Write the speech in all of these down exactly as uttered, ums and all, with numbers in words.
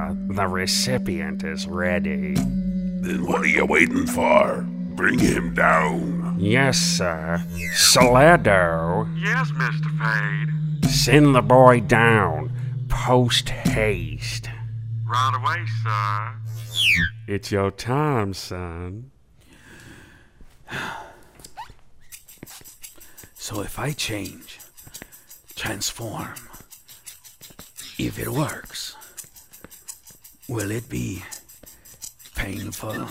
sir. The recipient is ready. Then what are you waiting for? Bring him down. Yes, sir. Sleddo. Yes, Mister Fade. Send the boy down. Post haste. Right away, sir. It's your time, son. So if I change, transform, if it works, will it be painful?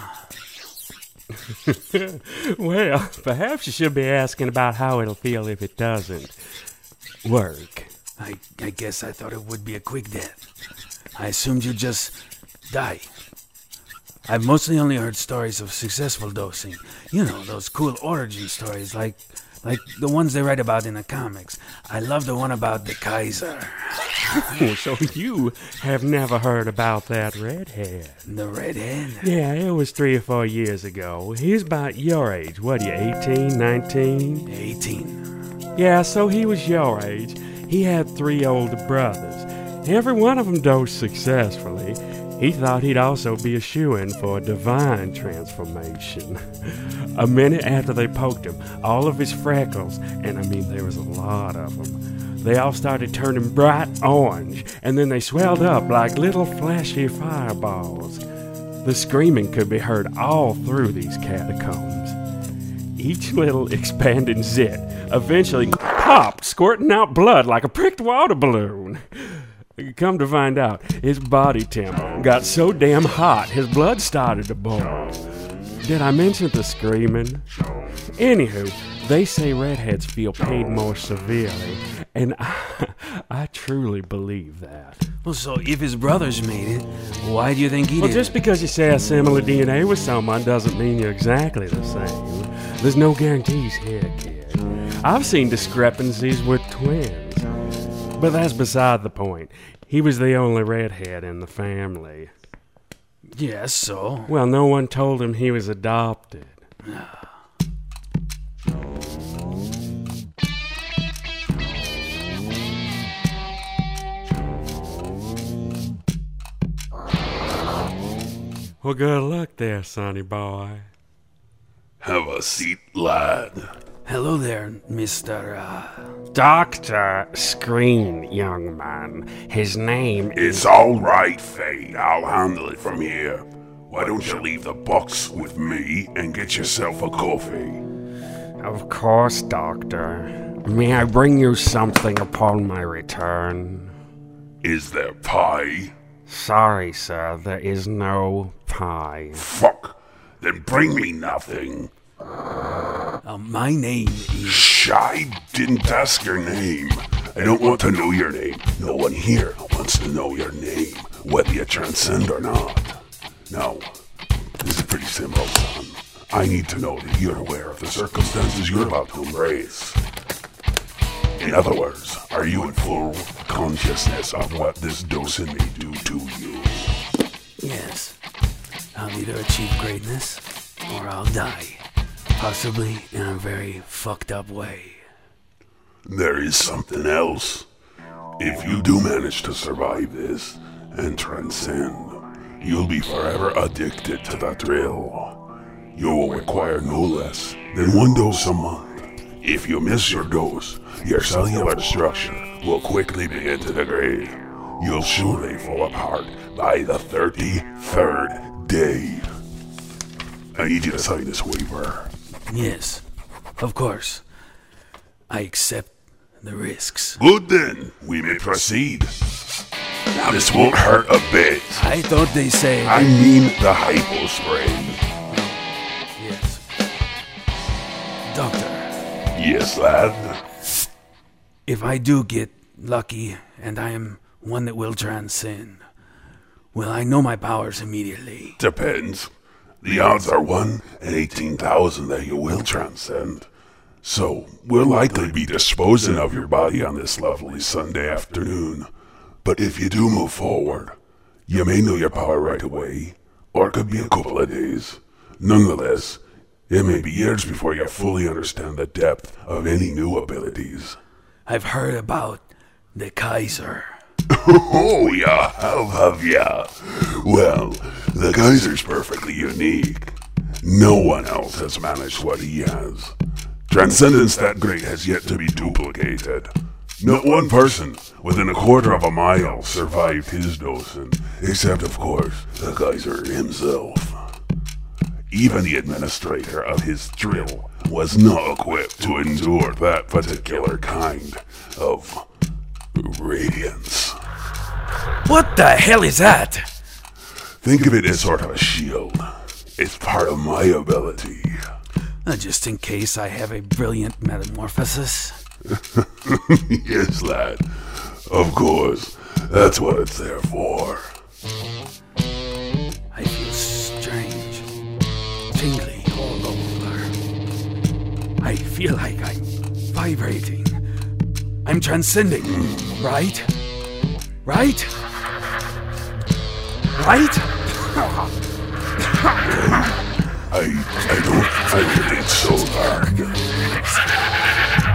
Well, perhaps you should be asking about how it'll feel if it doesn't work. I, I guess I thought it would be a quick death. I assumed you'd just die. I've mostly only heard stories of successful dosing. You know, those cool origin stories like like the ones they write about in the comics. I love the one about the Kaiser. Oh, so you have never heard about that redhead? The redhead? Yeah, it was three or four years ago. He was about your age. What are you, eighteen, nineteen? eighteen. Yeah, so he was your age. He had three older brothers. Every one of them dosed successfully. He thought he'd also be a shoo-in for a divine transformation. A minute after they poked him, all of his freckles, and I mean there was a lot of them, they all started turning bright orange, and then they swelled up like little flashy fireballs. The screaming could be heard all through these catacombs. Each little expanding zit eventually popped, squirting out blood like a pricked water balloon. Come to find out, his body temp got so damn hot, his blood started to boil. Did I mention the screaming? Anywho, they say redheads feel pain more severely, and I, I truly believe that. Well, so if his brothers made it, why do you think he Well, did? just because you share similar D N A with someone doesn't mean you're exactly the same. There's no guarantees here, kid. I've seen discrepancies with twins. But that's beside the point. He was the only redhead in the family. Yes, so? Well, no one told him he was adopted. Well, good luck there, sonny boy. Have a seat, lad. Hello there, Mister Uh... Doctor Screen, young man. His name is... It's all right, Fade. I'll handle it from here. Why don't you leave the box with me and get yourself a coffee? Of course, Doctor. May I bring you something upon my return? Is there pie? Sorry, sir, there is no pie. Fuck. Then bring me nothing. Uh, my name is... Shh, I didn't ask your name. I don't want to know your name. No one here wants to know your name, whether you transcend or not. Now, this is pretty simple, son. I need to know that you're aware of the circumstances you're about to embrace. In other words, are you in full consciousness of what this dosing may do to you? Yes. I'll either achieve greatness, or I'll die. Possibly in a very fucked up way. There is something else. If you do manage to survive this and transcend, you'll be forever addicted to the thrill. You will require no less than one dose a month. If you miss your dose, your cellular structure will quickly begin to degrade. You'll surely fall apart by the thirty-third day. I need you to sign this waiver. Yes, of course. I accept the risks. Good then, we may proceed. Now this won't hurt a bit. I thought they said... I mean the hypo spray. Yes. Doctor. Yes, lad. If I do get lucky, and I am one that will transcend, will I know my powers immediately? Depends. The odds are one in eighteen thousand that you will transcend. So, we'll likely be disposing of your body on this lovely Sunday afternoon. But if you do move forward, you may know your power right away, or it could be a couple of days. Nonetheless, it may be years before you fully understand the depth of any new abilities. I've heard about the Kaiser. Oh, yeah, how have ya? Well, the Kaiser's perfectly unique. No one else has managed what he has. Transcendence that great has yet to be duplicated. Not one person within a quarter of a mile survived his dosing, except, of course, the Kaiser himself. Even the administrator of his drill was not equipped to endure that particular kind of radiance. What the hell is that? Think of it as sort of a shield. It's part of my ability. Uh, just in case I have a brilliant metamorphosis. Yes, lad. Of course. That's what it's there for. I feel strange, tingly all over. I feel like I'm vibrating. I'm transcending, right? Right? Right? I I don't I think it's so dark.